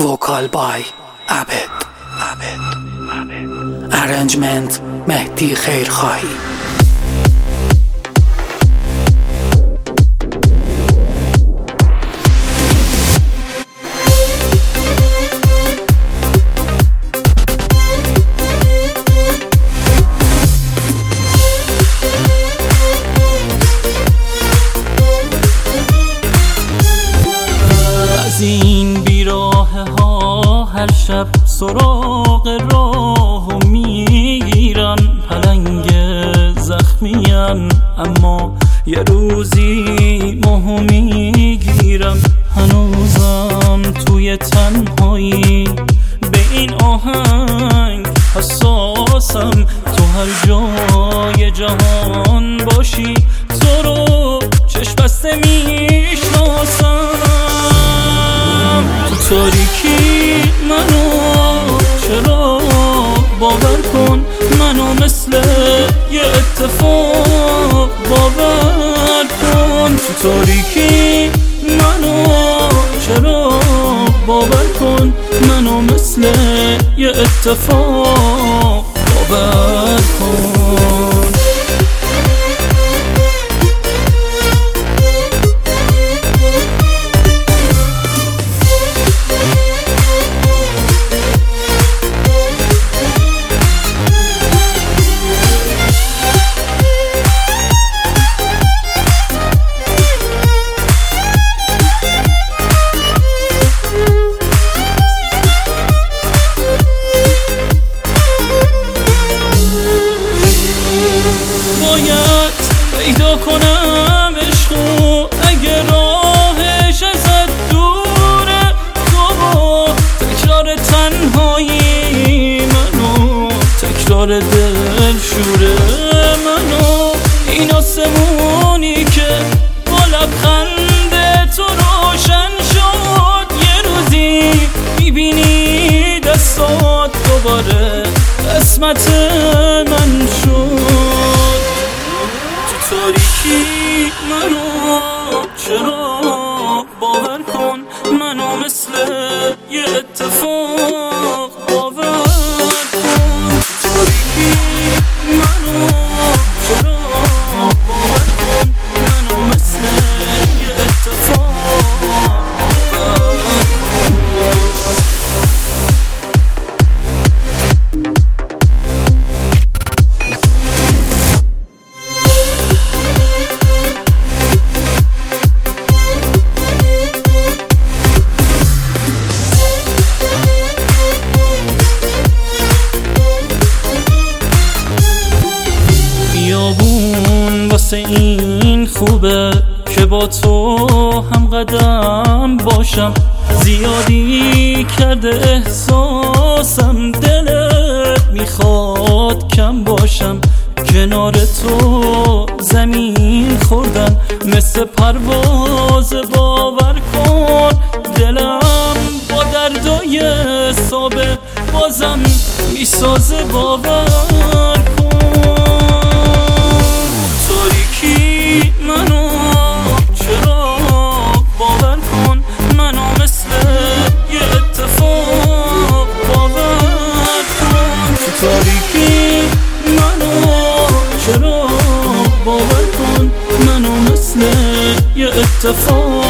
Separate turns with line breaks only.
وکال بای عبد ارنجمنت مهدی خیرخواهی.
از این بیراه ها هر شب سراغ راهو میگیرن، پلنگ زخمیم اما یه روزی ماهو میگیرم. هنوزم توی تنهایی به این آهنگ حساسم، تو هر جای جهان باشی تو رو چشم بسته میشناسم. تو تاریکی منو چرا باور کن، منو مثل یه اتفاق باور کن. تو تاریکی منو چرا باور کن، منو مثل یه اتفاق باور کن. باید پیدا کنم عشقو، اگه راهش ازت دوره. تو با تکرار تنهایی منو، تکرار دلشوره منو، این آسمونی که با لبخند تو روشن شد. یه روزی میبینی دستات دوباره قسمت من شد. تاریکی منو چرا باور کن، منو مثل یه اتفاق باور کن. تاریکی منو چرا باور کن، منو مثل یه اتفاق باور کن. واسه این خوبه که با تو هم قدم باشم، زیادی کرده احساسم، دلت میخواد کم باشم. کنار تو زمین خوردن مثل پرواز، باور کن دلم با دردای سابق بازم میسازه، باور کن. تاریکی منو چرا باور کن، منو مثل یه اتفاق باور کن. تو تاریکی منو چرا باور کن، منو مثل یه اتفاق